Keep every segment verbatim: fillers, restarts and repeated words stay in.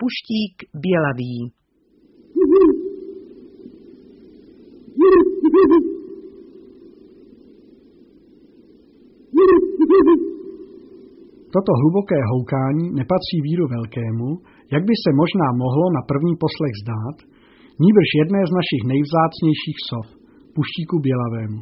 puštík bělavý. Toto hluboké houkání nepatří víru velkému, jak by se možná mohlo na první poslech zdát, nýbrž jedné z našich nejvzácnějších sov, puštíku bělavému.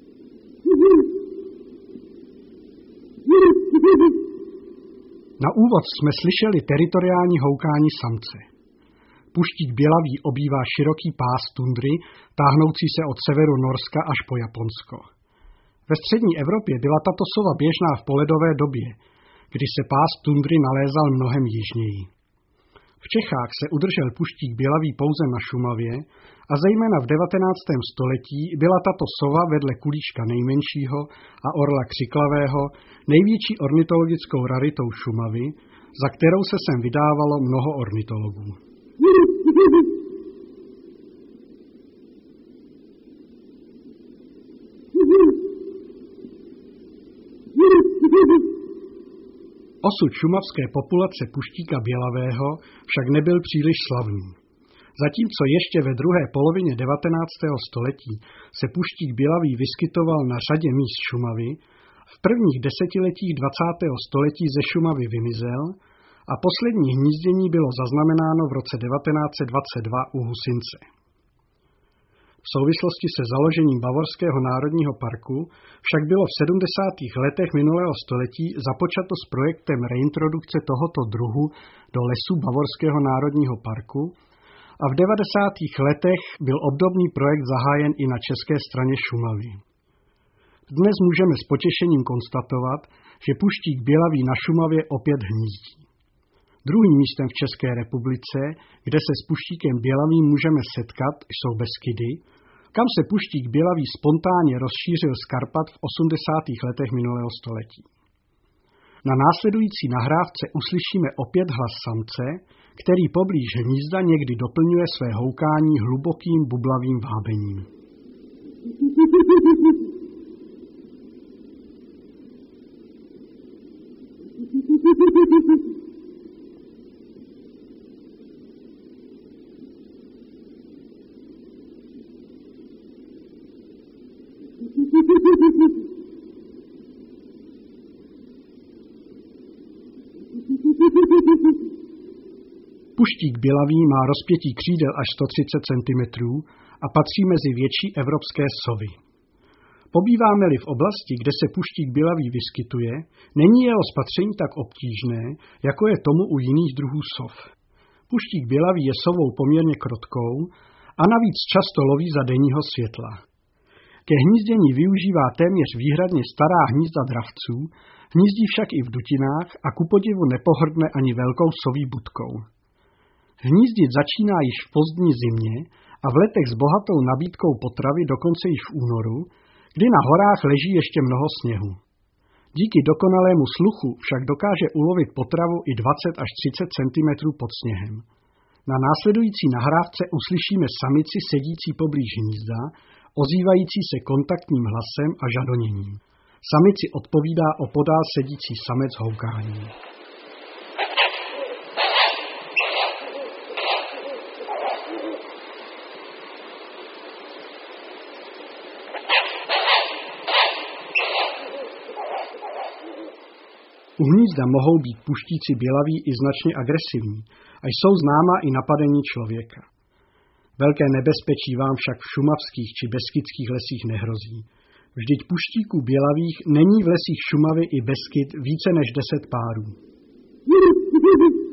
Na úvod jsme slyšeli teritoriální houkání samce. Puštík bělavý obývá široký pás tundry, táhnoucí se od severu Norska až po Japonsko. Ve střední Evropě byla tato sova běžná v poledové době, kdy se pás tundry nalézal mnohem jižněji. V Čechách se udržel puštík bělavý pouze na Šumavě a zejména v devatenáctém století byla tato sova vedle kulíška nejmenšího a orla křiklavého největší ornitologickou raritou Šumavy, za kterou se sem vydávalo mnoho ornitologů. Osud šumavské populace puštíka bělavého však nebyl příliš slavný. Zatímco ještě ve druhé polovině devatenáctého století se puštík bělavý vyskytoval na řadě míst Šumavy, v prvních desetiletích dvacátého století ze Šumavy vymizel a poslední hnízdění bylo zaznamenáno v roce devatenáct set dvacet dva u Husince. V souvislosti se založením Bavorského národního parku však bylo v sedmdesátých letech minulého století započato s projektem reintrodukce tohoto druhu do lesů Bavorského národního parku a v devadesátých letech byl obdobný projekt zahájen i na české straně Šumavy. Dnes můžeme s potěšením konstatovat, že puštík bělavý na Šumavě opět hnízdí. Druhým místem v České republice, kde se s puštíkem bělavým můžeme setkat, jsou Beskydy, kam se puštík bělavý spontánně rozšířil z Karpat v osmdesátých letech minulého století. Na následující nahrávce uslyšíme opět hlas samce, který poblíž hnízda někdy doplňuje své houkání hlubokým bublavým vábením. Puštík bělavý má rozpětí křídel až sto třicet centimetrů a patří mezi větší evropské sovy. Pobýváme-li v oblasti, kde se puštík bělavý vyskytuje, není jeho spatření tak obtížné, jako je tomu u jiných druhů sov. Puštík bělavý je sovou poměrně krotkou a navíc často loví za denního světla. Ke hnízdění využívá téměř výhradně stará hnízda dravců, hnízdí však i v dutinách a ku podivu nepohrdne ani velkou soví budkou. Hnízdit začíná již v pozdní zimě a v letech s bohatou nabídkou potravy dokonce již v únoru, kdy na horách leží ještě mnoho sněhu. Díky dokonalému sluchu však dokáže ulovit potravu i dvacet až třicet centimetrů pod sněhem. Na následující nahrávce uslyšíme samici sedící poblíž hnízda, ozývající se kontaktním hlasem a žadoněním. Samici odpovídá opodál sedící samec houkáním. U hnízda mohou být puštíci bělaví i značně agresivní a jsou známá i napadení člověka. Velké nebezpečí vám však v šumavských či beskydských lesích nehrozí. Vždyť puštíků bělavých není v lesích Šumavy i Beskyd více než deset párů.